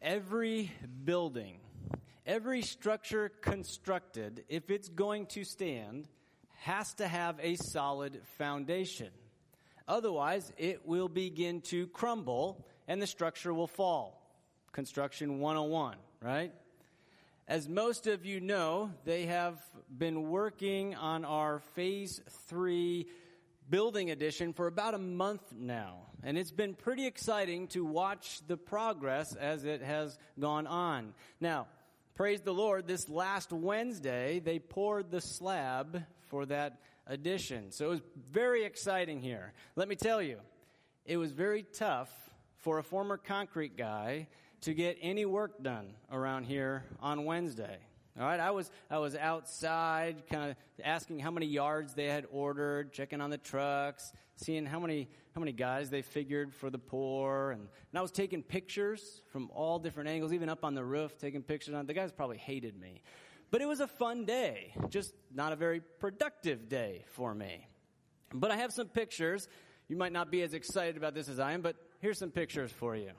Every building, every structure constructed, if it's going to stand, has to have a solid foundation. Otherwise, it will begin to crumble and the structure will fall. Construction 101, right? As most of you know, they have been working on our Phase 3 building addition for about a month now. And it's been pretty exciting to watch the progress as it has gone on. Now, praise the Lord, this last Wednesday, they poured the slab for that addition. So it was very exciting here. Let me tell you, it was very tough for a former concrete guy to get any work done around here on Wednesday. All right, I was outside kind of asking how many yards they had ordered, checking on the trucks, seeing how many guys they figured for the pour, and I was taking pictures from all different angles, even up on the roof, taking pictures on it. The guys probably hated me. But it was a fun day, just not a very productive day for me. But I have some pictures. You might not be as excited about this as I am, but here's some pictures for you.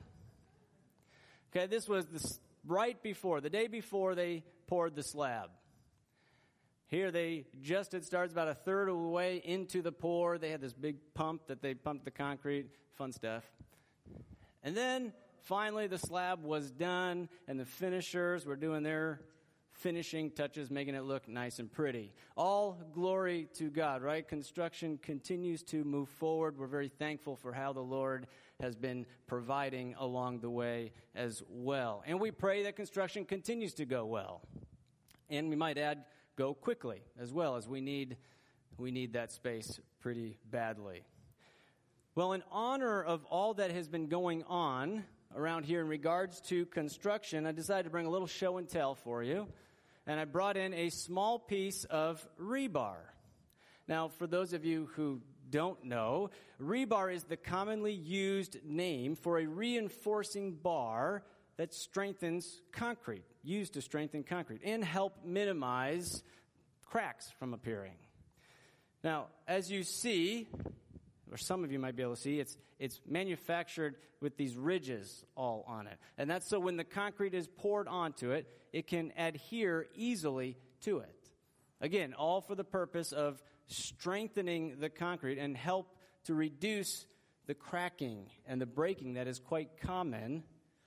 Okay, this was the day before they poured the slab. Here it starts about a third of the way into the pour. They had this big pump that they pumped the concrete, fun stuff. And then finally the slab was done and the finishers were doing their finishing touches, making it look nice and pretty. All glory to God, right? Construction continues to move forward. We're very thankful for how the Lord has been providing along the way as well. And we pray that construction continues to go well. And we might add, go quickly as well, as we need that space pretty badly. Well, in honor of all that has been going on around here in regards to construction, I decided to bring a little show and tell for you. And I brought in a small piece of rebar. Now, for those of you who don't know, rebar is the commonly used name for a reinforcing bar that strengthens concrete, used to strengthen concrete, and help minimize cracks from appearing. Now, as you see, or some of you might be able to see, it's manufactured with these ridges all on it. And that's so when the concrete is poured onto it, it can adhere easily to it. Again, all for the purpose of strengthening the concrete and help to reduce the cracking and the breaking that is quite common.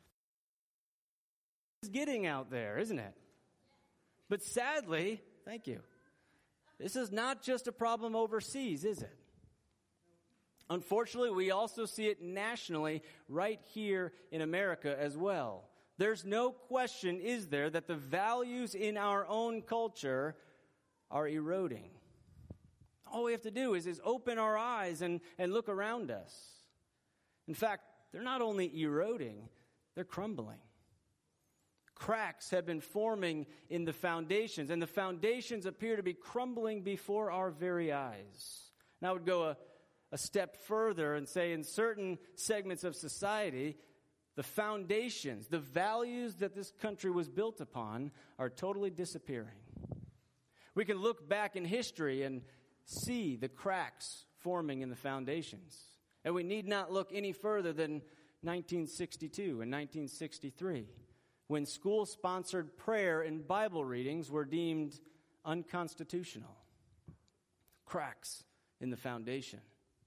It's getting out there, isn't it? But sadly, thank you, this is not just a problem overseas, is it? Unfortunately, we also see it nationally right here in America as well. There's no question, is there, that the values in our own culture are eroding. All we have to do is open our eyes and look around us. In fact, they're not only eroding, they're crumbling. Cracks have been forming in the foundations, and the foundations appear to be crumbling before our very eyes. And I would go a step further and say in certain segments of society, the foundations, the values that this country was built upon are totally disappearing. We can look back in history and see the cracks forming in the foundations. And we need not look any further than 1962 and 1963, when school-sponsored prayer and Bible readings were deemed unconstitutional. Cracks in the foundation.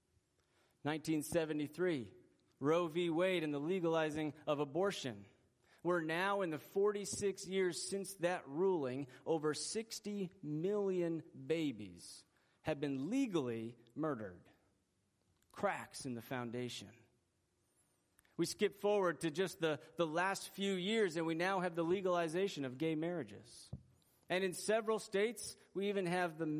1973, Roe v. Wade and the legalizing of abortion. We're now in the 46 years since that ruling, over 60 million babies have been legally murdered. Cracks in the foundation. We skip forward to just the last few years, and we now have the legalization of gay marriages. And in several states, we even have the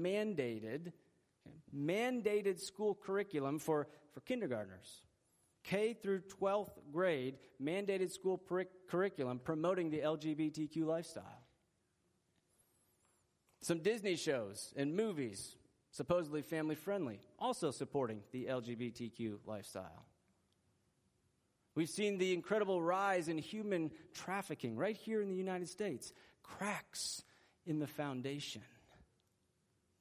mandated school curriculum for kindergartners. K through 12th grade, mandated school curriculum promoting the LGBTQ lifestyle. Some Disney shows and movies, supposedly family-friendly, also supporting the LGBTQ lifestyle. We've seen the incredible rise in human trafficking right here in the United States. Cracks in the foundation.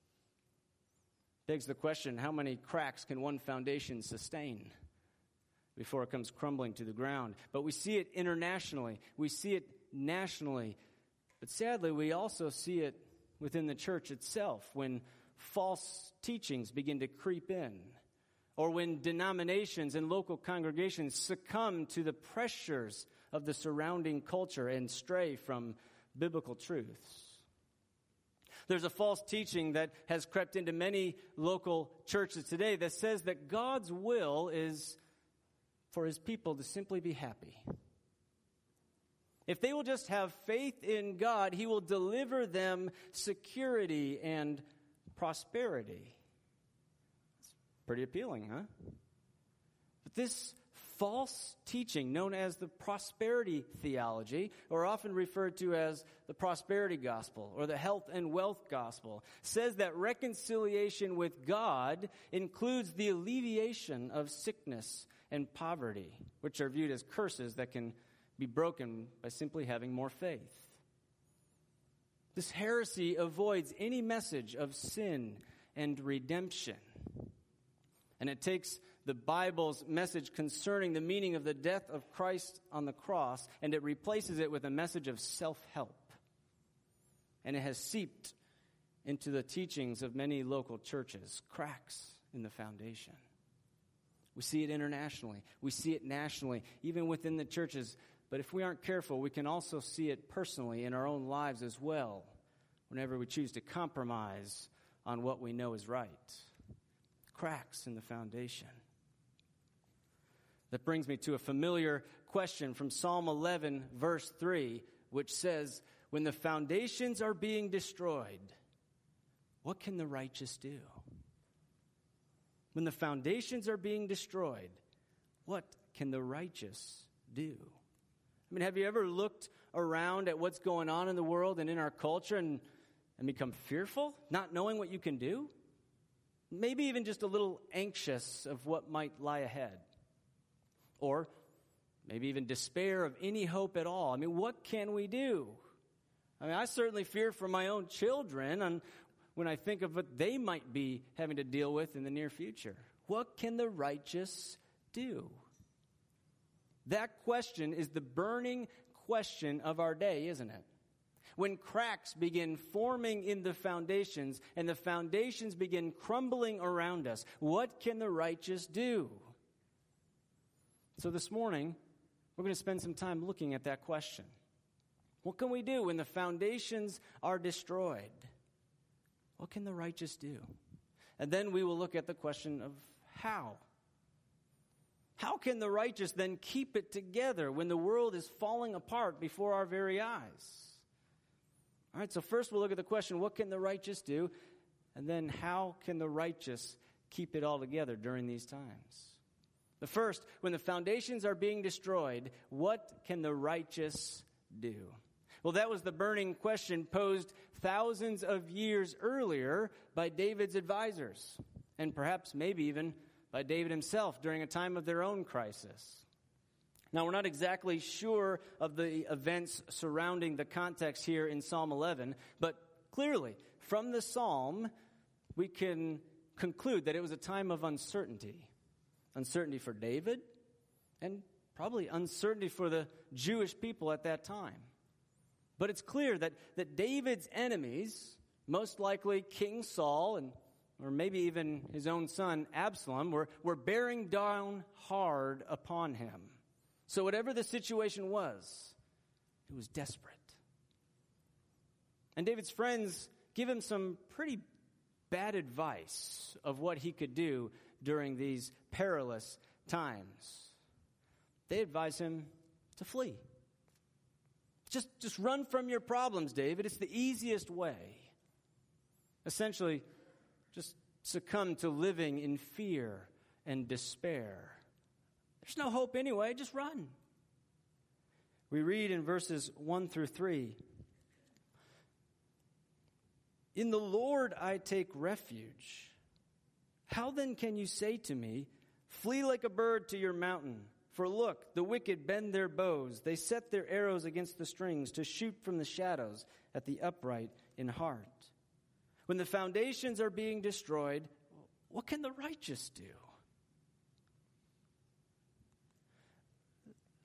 Begs the question, how many cracks can one foundation sustain? before it comes crumbling to the ground. But we see it internationally. We see it nationally. But sadly, we also see it within the church itself when false teachings begin to creep in, or when denominations and local congregations succumb to the pressures of the surrounding culture and stray from biblical truths. There's a false teaching that has crept into many local churches today that says that God's will is for his people to simply be happy. If they will just have faith in God, he will deliver them security and prosperity. It's pretty appealing, huh? But this false teaching, known as the prosperity theology, or often referred to as the prosperity gospel or the health and wealth gospel, says that reconciliation with God includes the alleviation of sickness and poverty, which are viewed as curses that can be broken by simply having more faith. This heresy avoids any message of sin and redemption. And it takes the Bible's message concerning the meaning of the death of Christ on the cross, and it replaces it with a message of self-help. And it has seeped into the teachings of many local churches, cracks in the foundation. We see it internationally. We see it nationally, even within the churches. But if we aren't careful, we can also see it personally in our own lives as well, whenever we choose to compromise on what we know is right. Cracks in the foundation. That brings me to a familiar question from Psalm 11, verse 3, which says, "When the foundations are being destroyed, what can the righteous do?" When the foundations are being destroyed, what can the righteous do? I mean, have you ever looked around at what's going on in the world and in our culture and become fearful, not knowing what you can do? Maybe even just a little anxious of what might lie ahead. Or maybe even despair of any hope at all. I mean, what can we do? I mean, I certainly fear for my own children when I think of what they might be having to deal with in the near future. What can the righteous do? That question is the burning question of our day, isn't it? When cracks begin forming in the foundations and the foundations begin crumbling around us, what can the righteous do? So this morning, we're going to spend some time looking at that question. What can we do when the foundations are destroyed? What can the righteous do? And then we will look at the question of how. How can the righteous then keep it together when the world is falling apart before our very eyes? All right, so first we'll look at the question, what can the righteous do? And then how can the righteous keep it all together during these times? The first, when the foundations are being destroyed, what can the righteous do? Well, that was the burning question posed thousands of years earlier by David's advisors, and perhaps maybe even by David himself during a time of their own crisis. Now, we're not exactly sure of the events surrounding the context here in Psalm 11, but clearly, from the psalm, we can conclude that it was a time of uncertainty. Uncertainty for David, and probably uncertainty for the Jewish people at that time. But it's clear that David's enemies, most likely King Saul or maybe even his own son Absalom, were bearing down hard upon him. So whatever the situation was, it was desperate. And David's friends give him some pretty bad advice of what he could do during these perilous times. They advise him to flee. Just run from your problems, David. It's the easiest way. Essentially, just succumb to living in fear and despair. There's no hope anyway, just run. We read in verses 1 through 3, "In the Lord I take refuge. How then can you say to me, 'Flee like a bird to your mountain'? For look, the wicked bend their bows. They set their arrows against the strings to shoot from the shadows at the upright in heart. When the foundations are being destroyed, what can the righteous do?"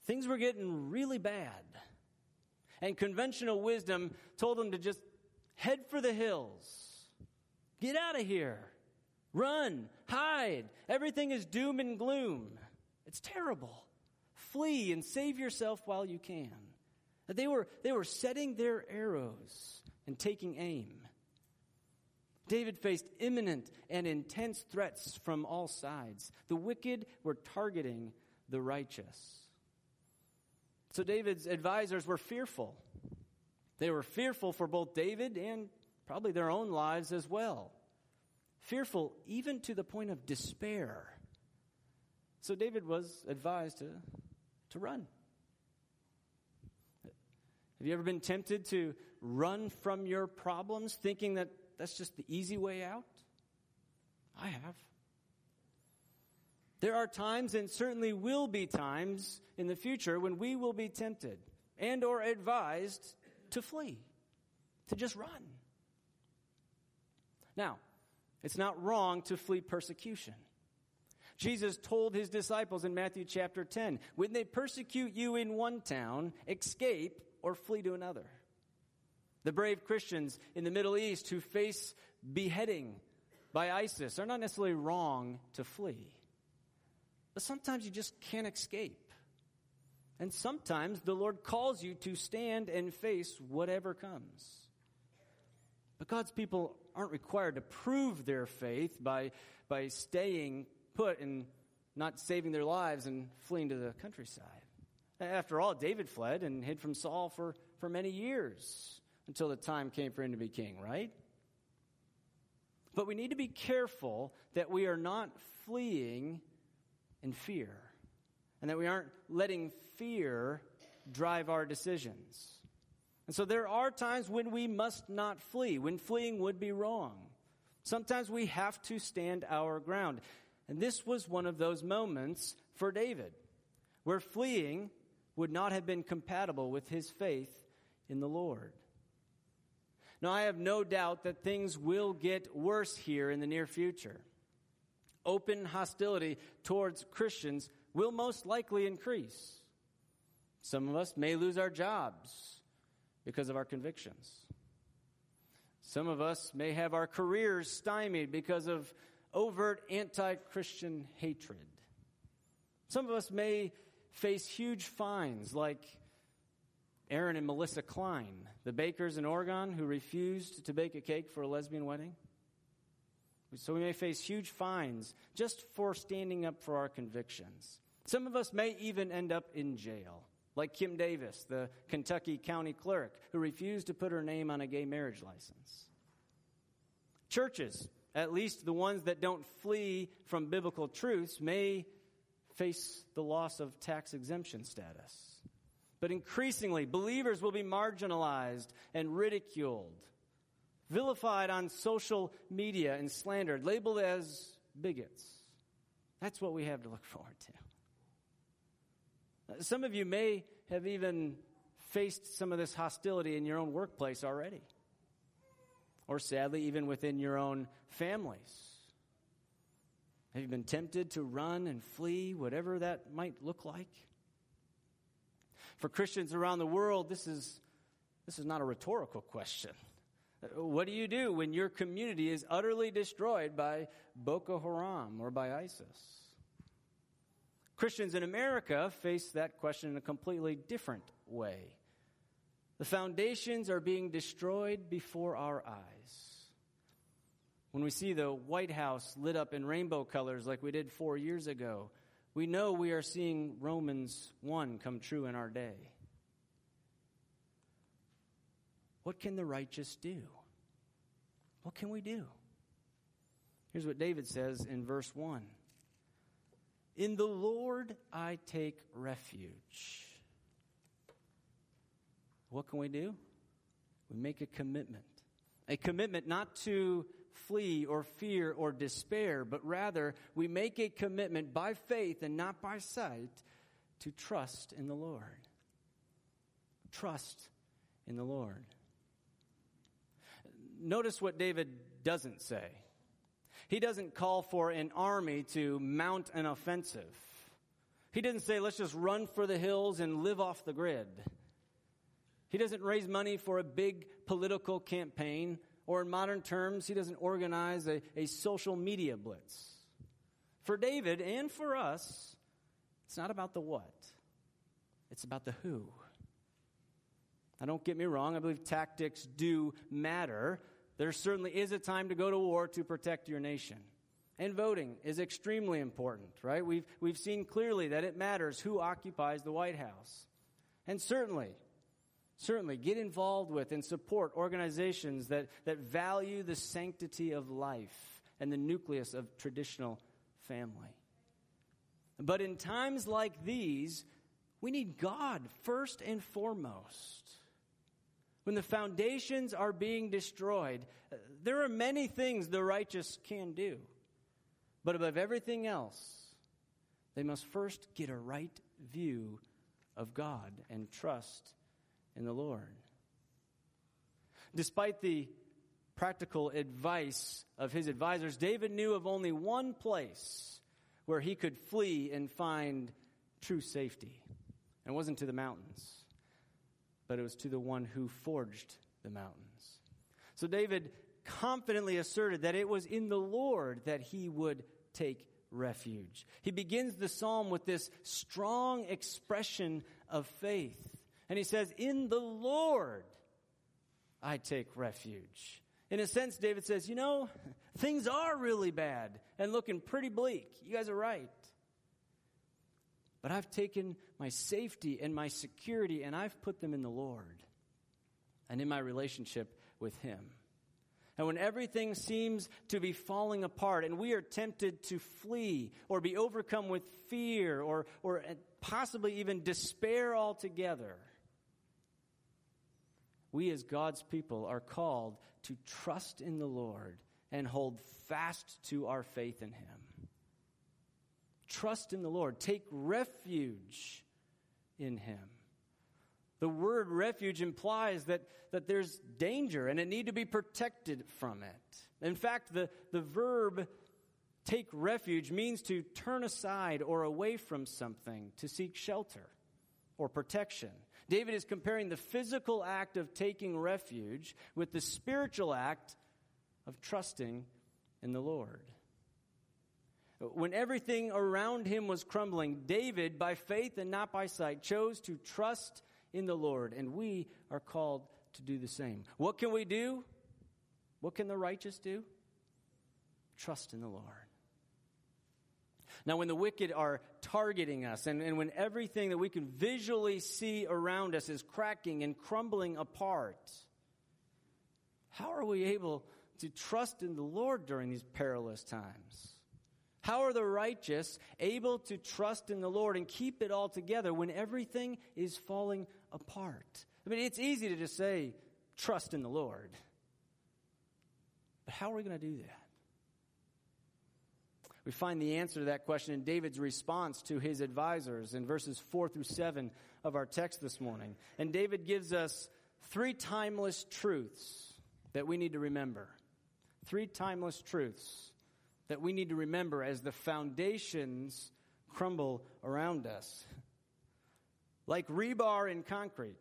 Things were getting really bad. And conventional wisdom told them to just head for the hills. Get out of here. Run. Hide. Everything is doom and gloom. It's terrible. Flee and save yourself while you can. They were setting their arrows and taking aim. David faced imminent and intense threats from all sides. The wicked were targeting the righteous. So David's advisors were fearful. They were fearful for both David and probably their own lives as well. Fearful even to the point of despair. So David was advised to run. Have you ever been tempted to run from your problems, thinking that that's just the easy way out? I have. There are times, and certainly will be times in the future, when we will be tempted and or advised to flee, to just run. Now, it's not wrong to flee persecution. Jesus told his disciples in Matthew chapter 10, when they persecute you in one town, escape or flee to another. The brave Christians in the Middle East who face beheading by ISIS are not necessarily wrong to flee. But sometimes you just can't escape. And sometimes the Lord calls you to stand and face whatever comes. But God's people aren't required to prove their faith by staying put and not saving their lives and fleeing to the countryside. After all, David fled and hid from Saul for many years until the time came for him to be king, right? But we need to be careful that we are not fleeing in fear, and that we aren't letting fear drive our decisions. And so there are times when we must not flee, when fleeing would be wrong. Sometimes we have to stand our ground. And this was one of those moments for David, where fleeing would not have been compatible with his faith in the Lord. Now, I have no doubt that things will get worse here in the near future. Open hostility towards Christians will most likely increase. Some of us may lose our jobs because of our convictions. Some of us may have our careers stymied because of overt anti-Christian hatred. Some of us may face huge fines like Aaron and Melissa Klein, the bakers in Oregon who refused to bake a cake for a lesbian wedding. So we may face huge fines just for standing up for our convictions. Some of us may even end up in jail, like Kim Davis, the Kentucky county clerk, who refused to put her name on a gay marriage license. Churches, at least the ones that don't flee from biblical truths, may face the loss of tax exemption status. But increasingly, believers will be marginalized and ridiculed, vilified on social media and slandered, labeled as bigots. That's what we have to look forward to. Some of you may have even faced some of this hostility in your own workplace already, or sadly, even within your own families. Have you been tempted to run and flee, whatever that might look like? For Christians around the world, this is not a rhetorical question. What do you do when your community is utterly destroyed by Boko Haram or by ISIS? Christians in America face that question in a completely different way. The foundations are being destroyed before our eyes. When we see the White House lit up in rainbow colors like we did 4 years ago, we know we are seeing Romans 1 come true in our day. What can the righteous do? What can we do? Here's what David says in verse 1. In the Lord I take refuge. What can we do? We make a commitment. A commitment not to flee or fear or despair, but rather we make a commitment by faith and not by sight to trust in the Lord. Trust in the Lord. Notice what David doesn't say. He doesn't call for an army to mount an offensive. He doesn't say, let's just run for the hills and live off the grid. He doesn't raise money for a big political campaign, or in modern terms, he doesn't organize a social media blitz. For David and for us, it's not about the what. It's about the who. Now, don't get me wrong. I believe tactics do matter. There certainly is a time to go to war to protect your nation. And voting is extremely important, right? We've seen clearly that it matters who occupies the White House. And certainly get involved with and support organizations that value the sanctity of life and the nucleus of traditional family. But in times like these, we need God first and foremost. When the foundations are being destroyed, there are many things the righteous can do. But above everything else, they must first get a right view of God and trust in the Lord. Despite the practical advice of his advisors, David knew of only one place where he could flee and find true safety. And it wasn't to the mountains, but it was to the one who forged the mountains. So David confidently asserted that it was in the Lord that he would take refuge. He begins the psalm with this strong expression of faith. And he says, in the Lord I take refuge. In a sense, David says, things are really bad and looking pretty bleak. You guys are right. But I've taken my safety and my security and I've put them in the Lord and in my relationship with Him. And when everything seems to be falling apart and we are tempted to flee or be overcome with fear or possibly even despair altogether, we as God's people are called to trust in the Lord and hold fast to our faith in Him. Trust in the Lord. Take refuge in Him. The word refuge implies that there's danger and it need to be protected from it. In fact, the verb take refuge means to turn aside or away from something to seek shelter or protection. David is comparing the physical act of taking refuge with the spiritual act of trusting in the Lord. When everything around him was crumbling, David, by faith and not by sight, chose to trust in the Lord, and we are called to do the same. What can we do? What can the righteous do? Trust in the Lord. Now, when the wicked are targeting us, and when everything that we can visually see around us is cracking and crumbling apart, how are we able to trust in the Lord during these perilous times? How are the righteous able to trust in the Lord and keep it all together when everything is falling apart? I mean, it's easy to just say, trust in the Lord. But how are we going to do that? We find the answer to that question in David's response to his advisors in verses 4 through 7 of our text this morning. And David gives us 3 timeless truths that we need to remember. 3 timeless truths that we need to remember as the foundations crumble around us. Like rebar in concrete,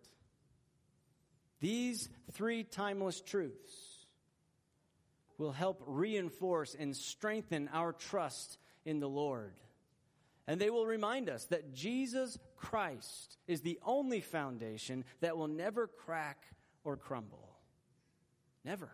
these 3 timeless truths will help reinforce and strengthen our trust in the Lord. And they will remind us that Jesus Christ is the only foundation that will never crack or crumble. Never.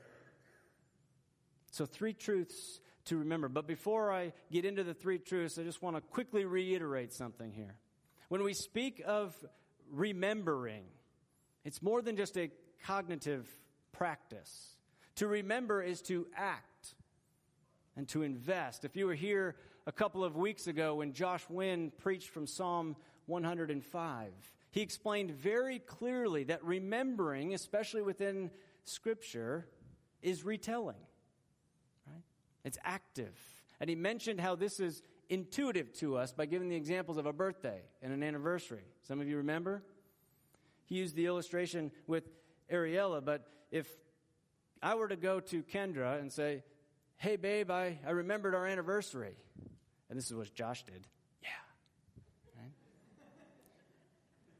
So 3 truths to remember. But before I get into the 3 truths, I just want to quickly reiterate something here. When we speak of remembering, it's more than just a cognitive practice. To remember is to act and to invest. If you were here a couple of weeks ago when Josh Wynn preached from Psalm 105, he explained very clearly that remembering, especially within Scripture, is retelling. Right? It's active. And he mentioned how this is intuitive to us by giving the examples of a birthday and an anniversary. Some of you remember? He used the illustration with Ariella, but if I were to go to Kendra and say, hey, babe, I remembered our anniversary. And this is what Josh did. Yeah.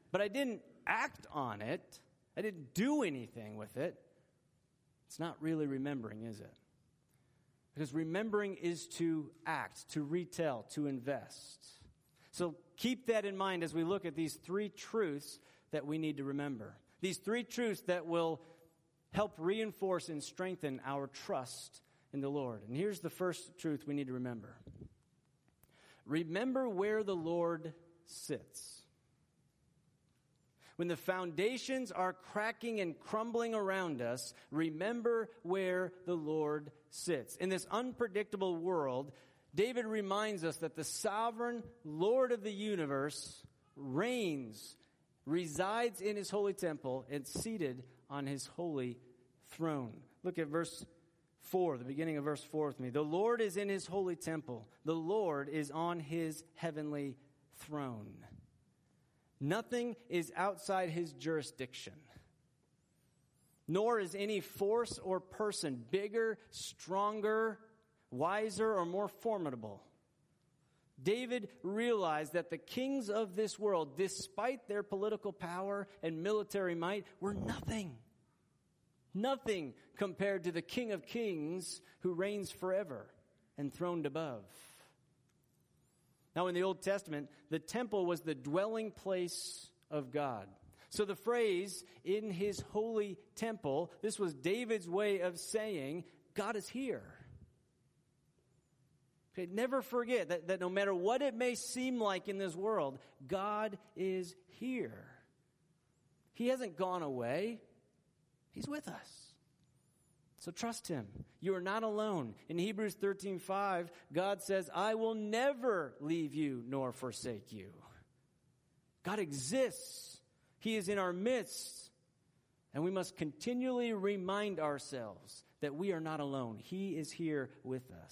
but I didn't act on it. I didn't do anything with it. It's not really remembering, is it? Because remembering is to act, to retell, to invest. So keep that in mind as we look at these three truths that we need to remember. These three truths that will help reinforce and strengthen our trust in the Lord. And here's the first truth we need to remember. Remember where the Lord sits. When the foundations are cracking and crumbling around us, remember where the Lord sits. In this unpredictable world, David reminds us that the sovereign Lord of the universe reigns, resides in his holy temple, and seated on his holy throne. Look at verse 4, the beginning of verse 4 with me. The Lord is in his holy temple. The Lord is on his heavenly throne. Nothing is outside his jurisdiction. Nor is any force or person bigger, stronger, wiser, or more formidable. David realized that the kings of this world, despite their political power and military might, were nothing. Nothing compared to the King of Kings who reigns forever, enthroned above. Now, in the Old Testament, the temple was the dwelling place of God. So the phrase, in his holy temple, this was David's way of saying, God is here. Okay, never forget that no matter what it may seem like in this world, God is here. He hasn't gone away. He's with us. So trust him. You are not alone. In Hebrews 13:5, God says, I will never leave you nor forsake you. God exists. He is in our midst. And we must continually remind ourselves that we are not alone. He is here with us.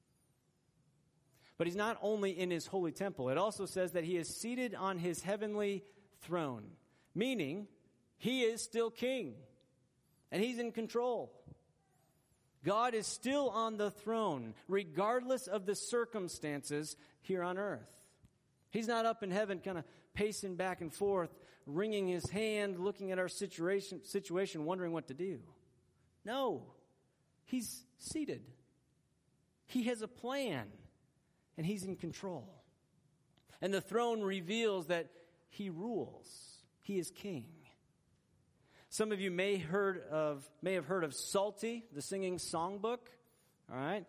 But he's not only in his holy temple. It also says that he is seated on his heavenly throne. Meaning, he is still king. And he's in control. God is still on the throne, regardless of the circumstances here on earth. He's not up in heaven kind of pacing back and forth, wringing his hand, looking at our situation, wondering what to do. No, he's seated. He has a plan, and he's in control. And the throne reveals that he rules. He is king. Some of you may have heard of Psalty, the singing songbook. All right.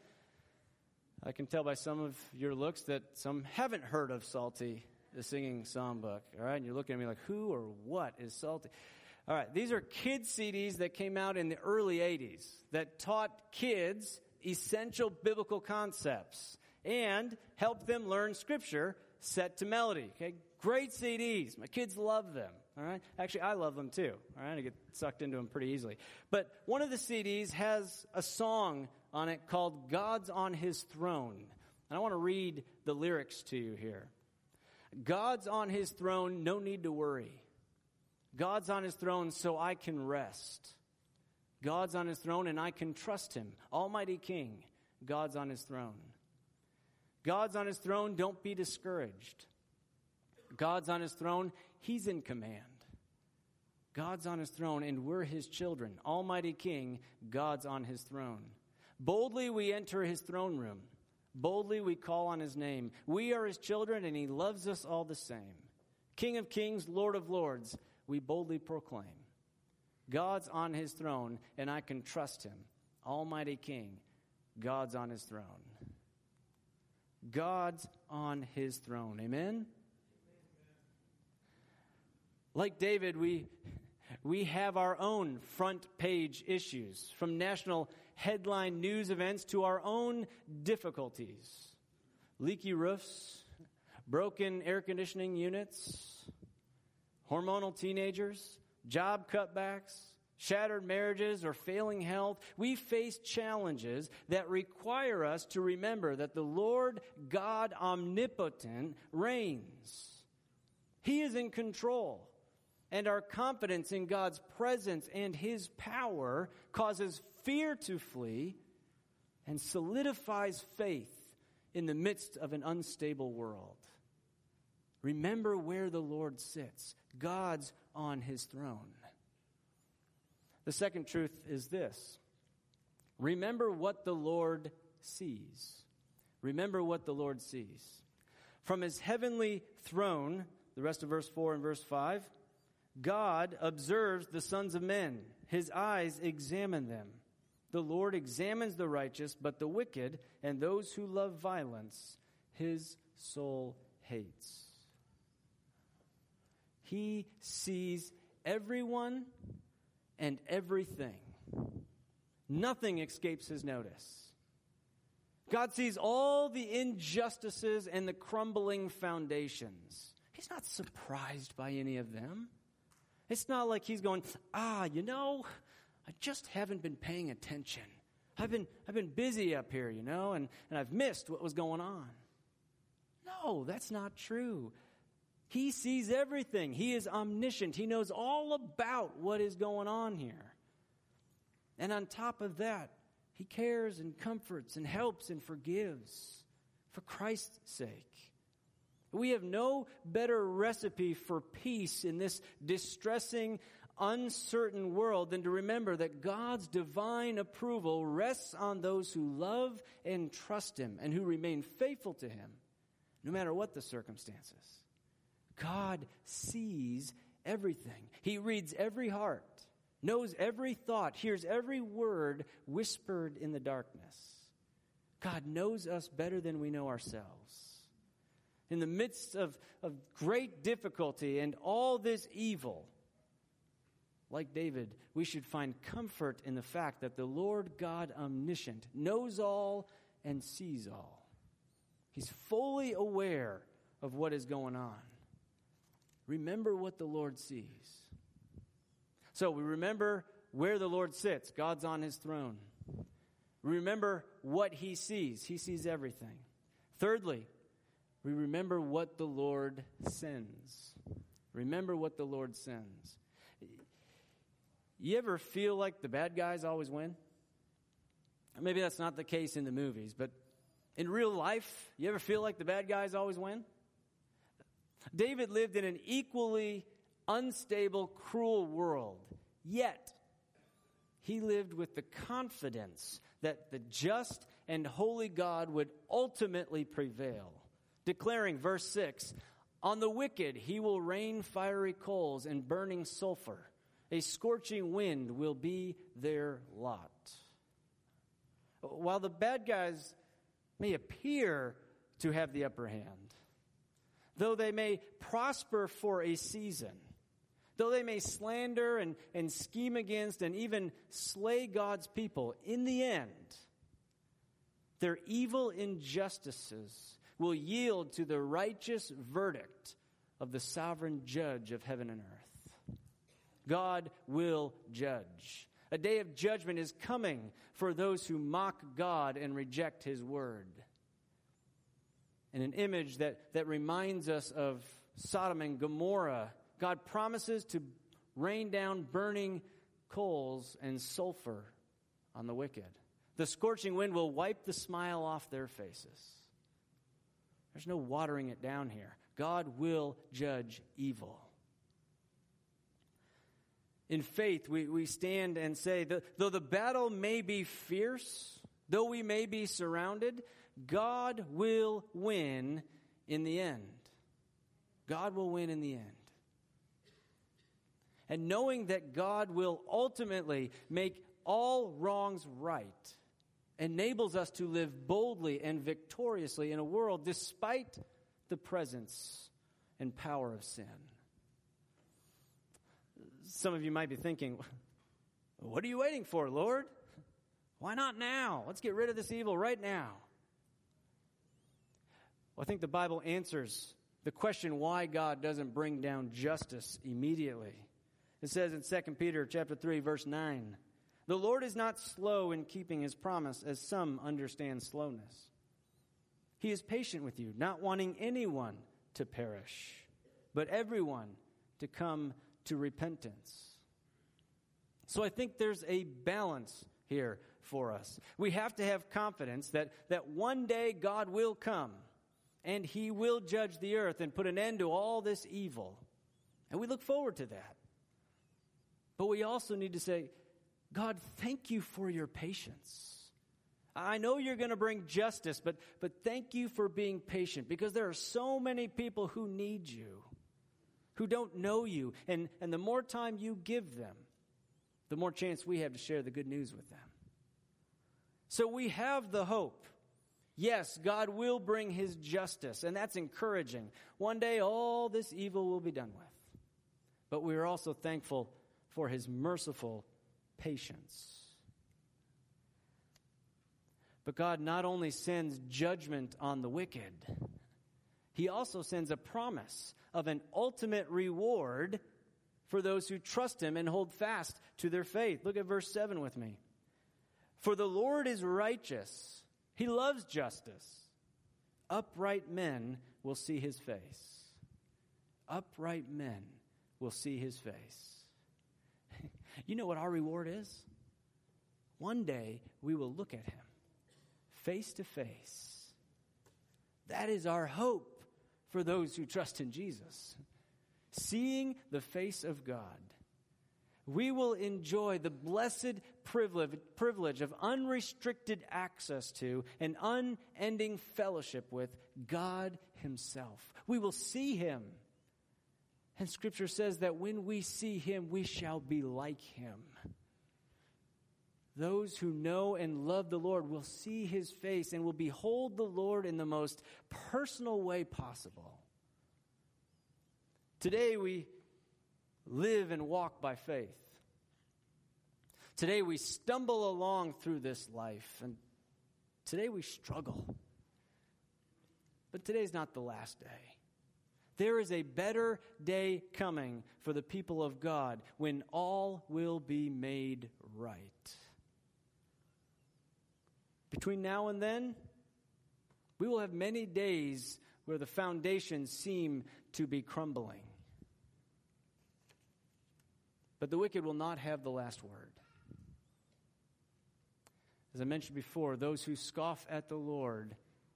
I can tell by some of your looks that some haven't heard of Psalty, the singing songbook. All right. And you're looking at me like, who or what is Psalty? All right. These are kids' CDs that came out in the early 80s that taught kids essential biblical concepts and helped them learn scripture set to melody. Okay. Great CDs. My kids love them. All right. Actually, I love them too. All right. I get sucked into them pretty easily. But one of the CDs has a song on it called God's on His Throne. And I want to read the lyrics to you here. God's on His throne, no need to worry. God's on His throne so I can rest. God's on His throne and I can trust Him. Almighty King, God's on His throne. God's on His throne, don't be discouraged. God's on His throne, He's in command. God's on His throne, and we're His children. Almighty King, God's on His throne. Boldly we enter His throne room. Boldly we call on His name. We are His children, and He loves us all the same. King of kings, Lord of lords, we boldly proclaim. God's on His throne, and I can trust Him. Almighty King, God's on His throne. God's on His throne. Amen? Like David, we have our own front page issues, from national headline news events to our own difficulties. Leaky roofs, broken air conditioning units, hormonal teenagers, job cutbacks, shattered marriages, or failing health. We face challenges that require us to remember that the Lord God omnipotent reigns. He is in control. And our confidence in God's presence and His power causes fear to flee and solidifies faith in the midst of an unstable world. Remember where the Lord sits. God's on his throne. The second truth is this. Remember what the Lord sees. Remember what the Lord sees. From his heavenly throne, the rest of verse 4 and verse 5, God observes the sons of men. His eyes examine them. The Lord examines the righteous, but the wicked and those who love violence, his soul hates. He sees everyone and everything. Nothing escapes his notice. God sees all the injustices and the crumbling foundations. He's not surprised by any of them. It's not like he's going, I just haven't been paying attention. I've been busy up here, and I've missed what was going on. No, that's not true. He sees everything. He is omniscient. He knows all about what is going on here. And on top of that, he cares and comforts and helps and forgives for Christ's sake. We have no better recipe for peace in this distressing, uncertain world than to remember that God's divine approval rests on those who love and trust him and who remain faithful to him, no matter what the circumstances. God sees everything. He reads every heart, knows every thought, hears every word whispered in the darkness. God knows us better than we know ourselves. In the midst of great difficulty and all this evil, like David, we should find comfort in the fact that the Lord God omniscient knows all and sees all. He's fully aware of what is going on. Remember what the Lord sees. So we remember where the Lord sits. God's on his throne. Remember what he sees. He sees everything. Thirdly, we remember what the Lord sends. Remember what the Lord sends. You ever feel like the bad guys always win? Maybe that's not the case in the movies, but in real life, you ever feel like the bad guys always win? David lived in an equally unstable, cruel world, yet he lived with the confidence that the just and holy God would ultimately prevail, declaring, verse 6, on the wicked he will rain fiery coals and burning sulfur. A scorching wind will be their lot. While the bad guys may appear to have the upper hand, though they may prosper for a season, though they may slander and scheme against and even slay God's people, in the end, their evil injustices will yield to the righteous verdict of the sovereign judge of heaven and earth. God will judge. A day of judgment is coming for those who mock God and reject his word. In an image that reminds us of Sodom and Gomorrah, God promises to rain down burning coals and sulfur on the wicked. The scorching wind will wipe the smile off their faces. There's no watering it down here. God will judge evil. In faith, we stand and say, though the battle may be fierce, though we may be surrounded, God will win in the end. God will win in the end. And knowing that God will ultimately make all wrongs right enables us to live boldly and victoriously in a world despite the presence and power of sin. Some of you might be thinking, what are you waiting for, Lord? Why not now? Let's get rid of this evil right now. Well, I think the Bible answers the question why God doesn't bring down justice immediately. It says in 2 Peter chapter 3, verse 9, the Lord is not slow in keeping his promise, as some understand slowness. He is patient with you, not wanting anyone to perish, but everyone to come to repentance. So I think there's a balance here for us. We have to have confidence that one day God will come and he will judge the earth and put an end to all this evil. And we look forward to that. But we also need to say, God, thank you for your patience. I know you're going to bring justice, but thank you for being patient, because there are so many people who need you, who don't know you. And the more time you give them, the more chance we have to share the good news with them. So we have the hope. Yes, God will bring his justice, and that's encouraging. One day all this evil will be done with. But we are also thankful for his merciful patience. But God not only sends judgment on the wicked, he also sends a promise of an ultimate reward for those who trust him and hold fast to their faith. Look at verse 7 with me. For the Lord is righteous. He loves justice. Upright men will see his face. Upright men will see his face. You know what our reward is? One day we will look at him face to face. That is our hope for those who trust in Jesus. Seeing the face of God. We will enjoy the blessed privilege of unrestricted access to and unending fellowship with God himself. We will see him. And Scripture says that when we see him, we shall be like him. Those who know and love the Lord will see his face and will behold the Lord in the most personal way possible. Today we live and walk by faith. Today we stumble along through this life, and today we struggle. But today's not the last day. There is a better day coming for the people of God when all will be made right. Between now and then, we will have many days where the foundations seem to be crumbling. But the wicked will not have the last word. As I mentioned before, those who scoff at the Lord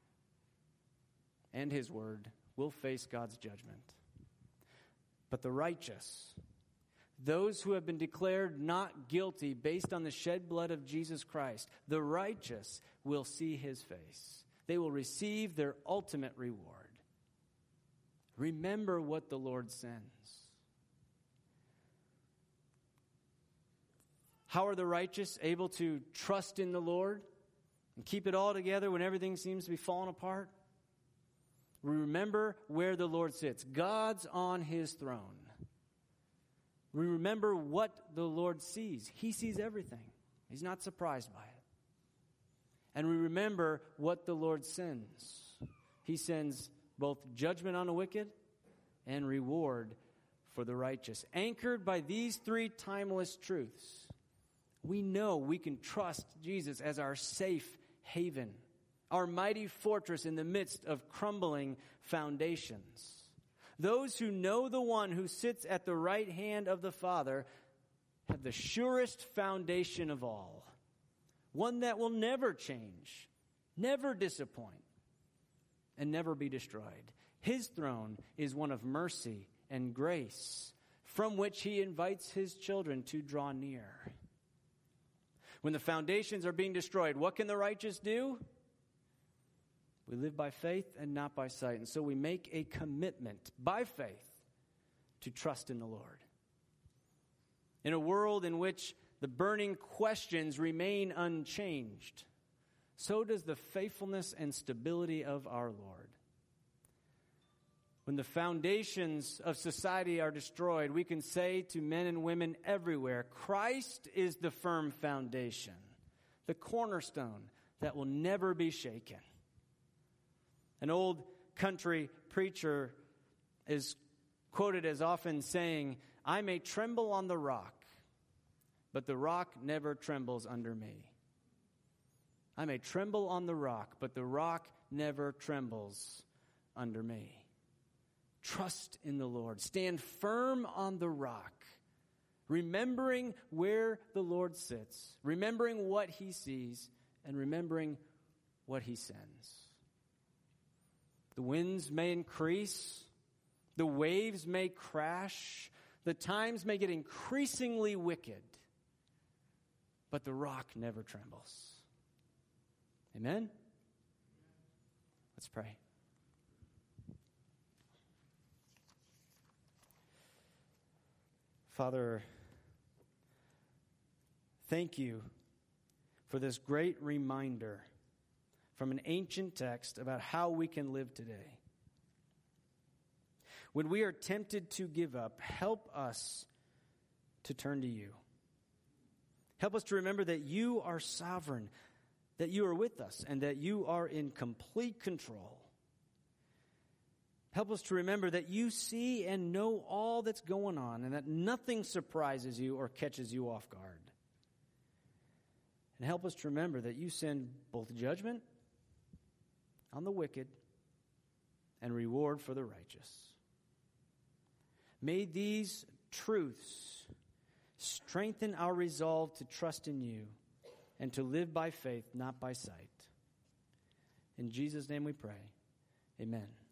and his word will face God's judgment. But the righteous, those who have been declared not guilty based on the shed blood of Jesus Christ, the righteous will see his face. They will receive their ultimate reward. Remember what the Lord sends. How are the righteous able to trust in the Lord and keep it all together when everything seems to be falling apart? We remember where the Lord sits. God's on his throne. We remember what the Lord sees. He sees everything. He's not surprised by it. And we remember what the Lord sends. He sends both judgment on the wicked and reward for the righteous. Anchored by these three timeless truths, we know we can trust Jesus as our safe haven, our mighty fortress in the midst of crumbling foundations. Those who know the one who sits at the right hand of the Father have the surest foundation of all, one that will never change, never disappoint, and never be destroyed. His throne is one of mercy and grace, from which he invites his children to draw near. When the foundations are being destroyed, what can the righteous do? We live by faith and not by sight. And so we make a commitment by faith to trust in the Lord. In a world in which the burning questions remain unchanged, so does the faithfulness and stability of our Lord. When the foundations of society are destroyed, we can say to men and women everywhere, Christ is the firm foundation, the cornerstone that will never be shaken. An old country preacher is quoted as often saying, I may tremble on the rock, but the rock never trembles under me. I may tremble on the rock, but the rock never trembles under me. Trust in the Lord. Stand firm on the rock, remembering where the Lord sits, remembering what he sees, and remembering what he sends. The winds may increase, the waves may crash, the times may get increasingly wicked, but the rock never trembles. Amen? Let's pray. Father, thank you for this great reminder from an ancient text about how we can live today. When we are tempted to give up, help us to turn to you. Help us to remember that you are sovereign, that you are with us, and that you are in complete control. Help us to remember that you see and know all that's going on, and that nothing surprises you or catches you off guard. And help us to remember that you send both judgment on the wicked and reward for the righteous. May these truths strengthen our resolve to trust in you and to live by faith, not by sight. In Jesus' name we pray. Amen.